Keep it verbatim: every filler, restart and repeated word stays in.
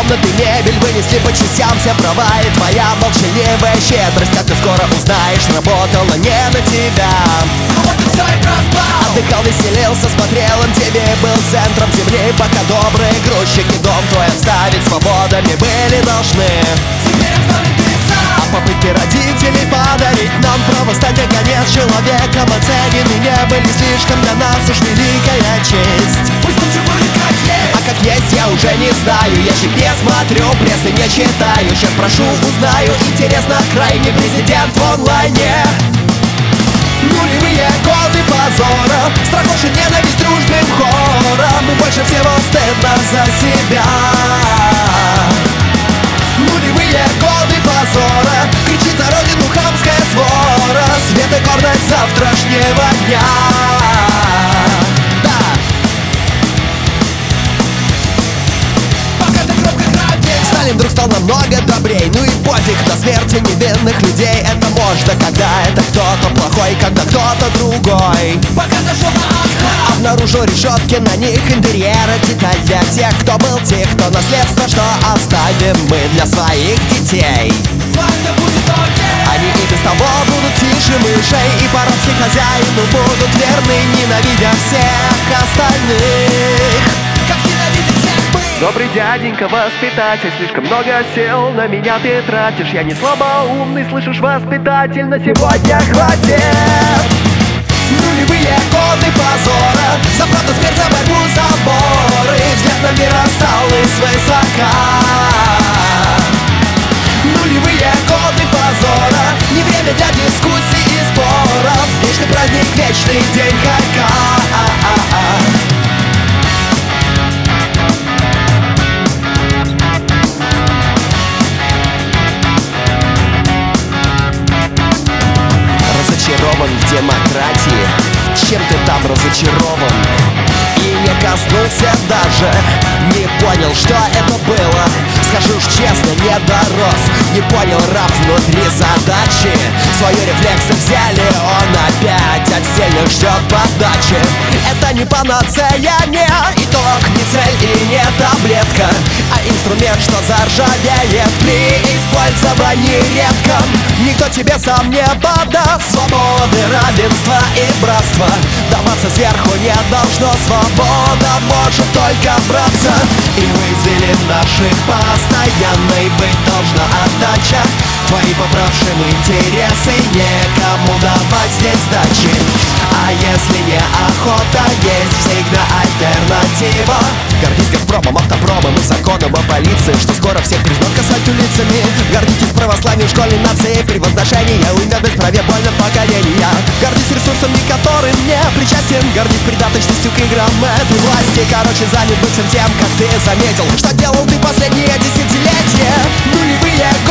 комнаты мебель вынесли по частям все права. И твоя молчаливая щедрость, как ты скоро узнаешь, работала не на тебя. Отдыхал, веселился, смотрел эм ти ви, был центром земли, пока добрые грузчики дом твой оставить свободами были должны. А попытки родителей подарить нам право стать наконец человеком оценены не были слишком для нас уж великая честь. А как есть я уже не знаю, ящик не смотрю, прессы не читаю. Сейчас прошу, узнаю, интересно, крайний президент в онлайне. Нулевые годы позора, строкочет ненависть дружным хором, и больше всего стыдно за себя. Нулевые годы позора, кричит за родину хамская свора, свет и гордость завтрашнего дня. Сталин вдруг стал намного добрей, ну и пофиг на смерти невинных людей. Это можно, когда это кто-то плохой, когда кто-то другой. Пока дошел до обнаружил решетки, на них интерьера, деталь для тех, кто был тих, кто наследство, что оставим мы для своих детей. Они и без того будут тише мышей, и по-русски хозяину будут верны, ненавидя всех остальных. Добрый дяденька, воспитатель, слишком много сил на меня ты тратишь. Я не слабоумный, слышишь, воспитатель, на сегодня хватит. Нулевые годы позора, за правду, смерть, за борьбу, заборы, взгляд на мир стал и свысока. Нулевые годы позора, не время для дискуссий и споров, вечный праздник, вечный день хайка. Разочарован в демократии, чем ты там разочарован? И не коснулся даже, не понял, что это было. Скажу уж честно, не дорос, не понял раб внутри задачи. Свои рефлексы взяли, он опять от сильных ждет подачи. Это не панацея, не итог, не цель и не таблетка, а инструмент, что заржавеет при использовании редком. Никто тебе сам не подаст свободы, равенства и братства. Даваться сверху не должно, свобода может только браться. И мы извели наших постоянной быть должна отдача. Твои поправшим интересы некому давать здесь сдачи. А если не охота, есть всегда альтернатива. Гордись Газпромом, автопромом и законом о полиции, что скоро всех прижмет косать улицами. Гордитесь православием школьной нации, превозношение уймет бесправие больно поколения. Гордись ресурсами, которым не причастен, гордись предаточностью к играм этой власти. Короче, занят быть всем тем, как ты заметил, что делал ты последние десятилетия. Нулевые